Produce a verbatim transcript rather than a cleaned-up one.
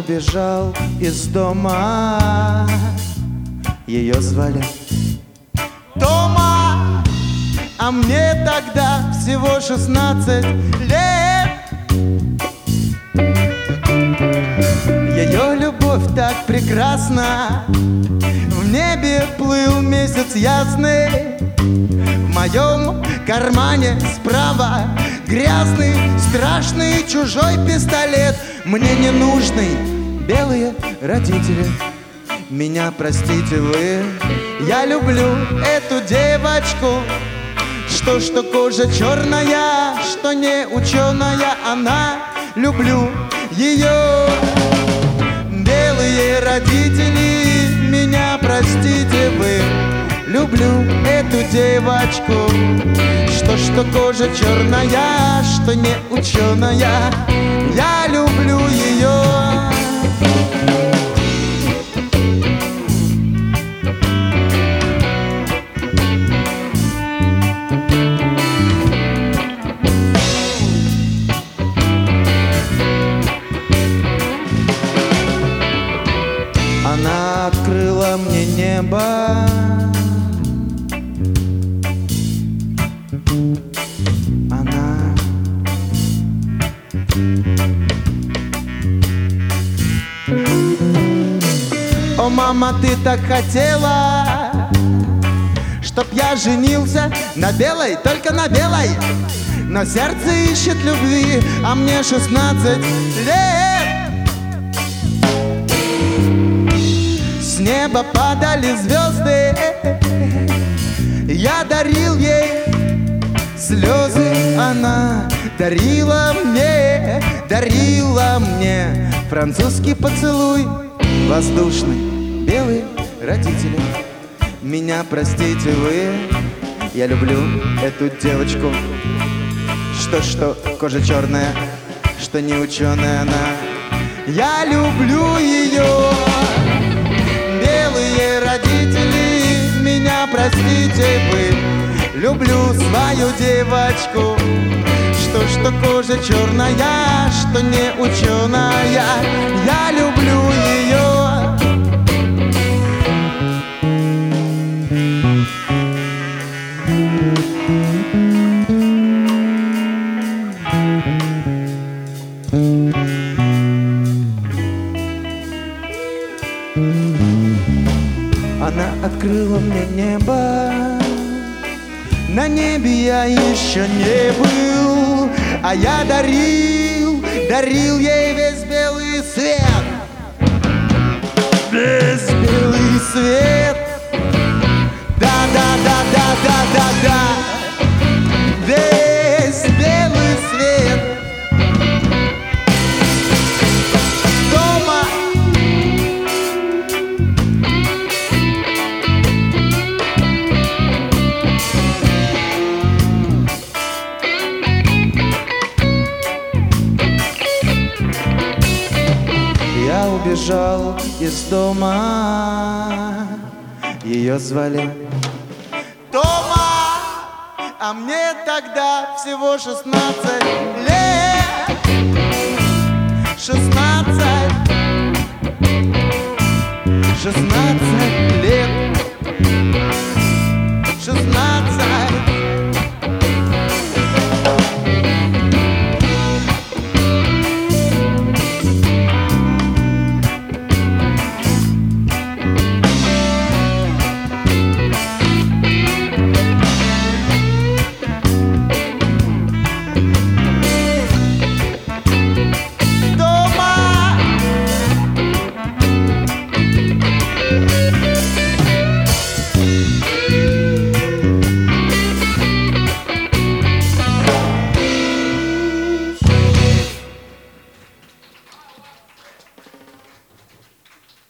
убежал из дома. Ее звали Тома, а мне тогда всего шестнадцать лет. Ее любовь так прекрасна, в небе плыл месяц ясный. В моем кармане справа грязный, страшный чужой пистолет. Мне не нужны белые родители, меня простите вы. Я люблю эту девочку, что, что кожа черная, что не ученая она. Люблю ее. Белые родители, меня простите вы. Люблю эту девочку, что, что кожа черная, что не ученая. Я люблю ее. Она открыла мне небо, она О, мама, ты так хотела, чтоб я женился на белой, только на белой. Но сердце ищет любви, а мне шестнадцать лет. С неба падали звезды, я дарил ей слезы. Она дарила мне, дарила мне французский поцелуй. Воздушный, белый родители, меня простите вы. Я люблю эту девочку, что, что кожа черная, что не ученая она. Я люблю ее. Белые родители, меня простите вы. Люблю свою девочку, что, что кожа черная, что не ученая. Я люблю ее. Она открыла мне небо, на небе я еще не был, а я дарил, дарил ей весь белый свет. Весь белый свет. Да, да, да, да, да, да, да. Весь белый свет. Я убежал из дома, ее звали Тома, а мне тогда всего шестнадцать лет. Шестнадцать, шестнадцать лет.